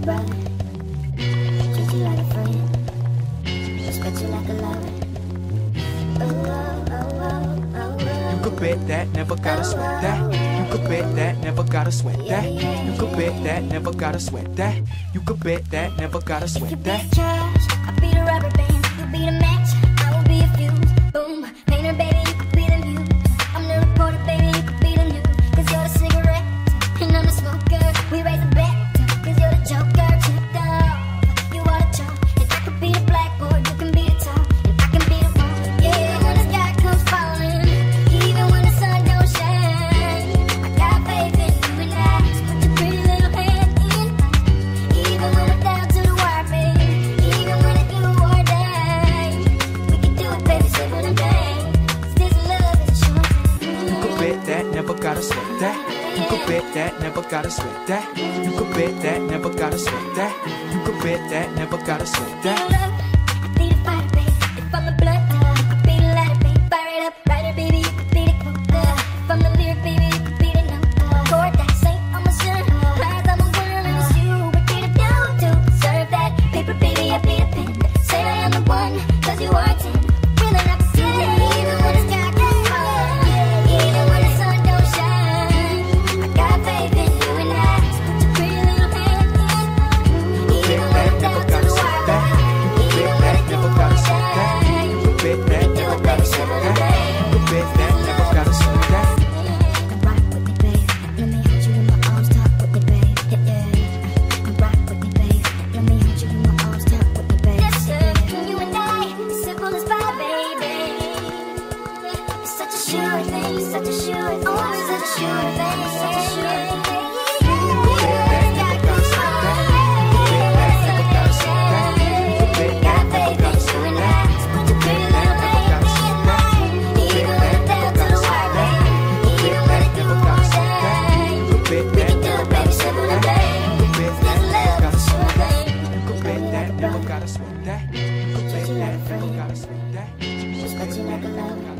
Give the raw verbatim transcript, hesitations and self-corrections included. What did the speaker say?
brother, treat you like a friend, respect you like a lover. Oh, oh, oh, oh, oh, oh. You could bet that, never gotta sweat that. You could bet that, never gotta sweat that. You could bet that, never gotta sweat that. You could bet that, never gotta You sweat could be that. the trash, I'll be the rubber band. You be the match, I will be a fuse. Boom, painter, baby, you could be the muse. I'm the reporter, baby, you could be the news. Cause you're the cigarette, and I'm the smoker. We raise a bet, cause you're the joker. Chipped off, you are the chalk. And I could be the blackboard, you can be the top. And I can be the one, yeah, when the sky comes falling. Even when the sun don't shine, I got faith in you and I. So put your pretty little hand in. Even when we're down to the wire, baby. Even when it's you or die. We can do it, baby, simple and bang. Cause this love is a short time. You could bet that, never gotta sweat that. You could bet that, never gotta sweat that. You could bet that, never gotta sweat that. You could bet that, never gotta sweat that. I be the fire, baby. If I'm the blood, you could be the lighter, baby. Fire it up, writer, baby. You could be the quote. If I'm the lyric, baby, you could be the note. Chord that say I'm a son. Rise, I'm a worm, and it's you. We're here to do, to serve that paper, baby. I be the pen. Say I am the one, cause you are ten. Really not the ten. Even when the sky comes falling, even when the sun don't shine, I got faith in you and I. So put your pretty little hand in. Even when I'm down to the wire, even when it's you or die. You could bet that, never gotta sweat that. You could bet that, never gotta sweat that. Come rock with me, babe. Let me hold you in my arms, talk with me, babe. Yeah, yeah. Come rock with me, babe. Let me hold you in my arms, talk with me, babe. Yes, sir. You and I, it's simple as pie, baby. It's such a sure thing, it's such a sure thing, oh, it's such a sure thing, it's such a sure thing. Got faith in you and I. So put your pretty little hand in mine. Even when it's down to the wire, baby. Even when it's you or die. We can do it, baby, simple and bang. This love is a sure thing. You could bet that, never gotta sweat that. You could bet that, never gotta sweat that. Respect you like a lover.